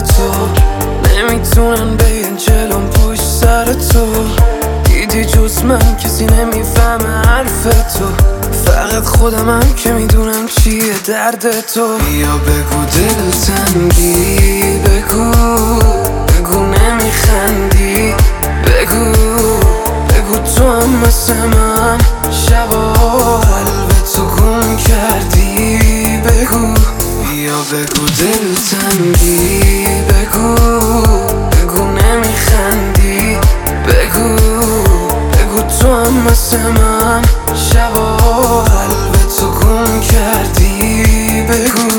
تو نمیتونن بگن جلوم پشت سر تو دیدی جز من کسی نمیفهمه حرف تو فقط خودمم که میدونم چیه درد تو بیا بگو دلتنگی بگو بگو نمیخندی بگو بگو تو هم مثل من شبا قلب تو گم کردی بگو بیا بگو دلتنگی بگو بگو نمیخندی بگو بگو تو هم مثل من شبا قلب تو گم کردی بگو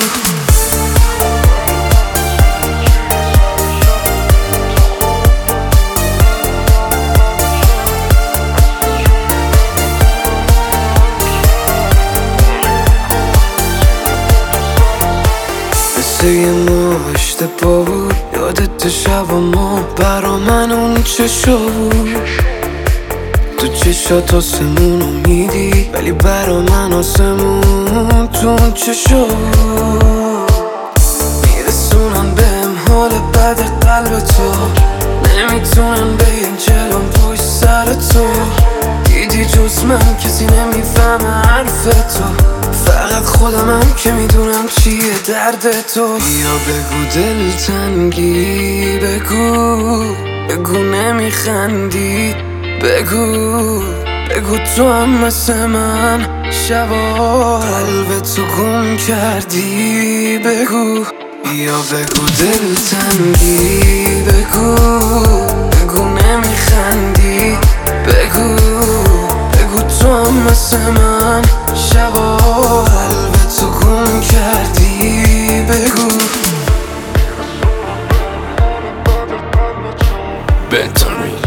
مثل یه مشت پا بود یادت شب ما برا من اون چشا بود تو چشات آسمون میدی ولی برا من آسمون تو اون چشا بود میرسونن بهم حال بد قلب تو نمیتونن بگن جلوم پشت سر تو دیدی جز من کسی نمیفهمه حرف تو فقط خودمم که میدونم چیه درد تو بیا بگو دلتنگی بگو بگو نمیخندی بگو بگو تو هم مثل من شبا قلب تو گم کردی بگو بیا بگو دلتنگی بگو بگو نمیخندی بگو بگو تو هم مثل من شبا قلب تو گم کردی بگو بنتامین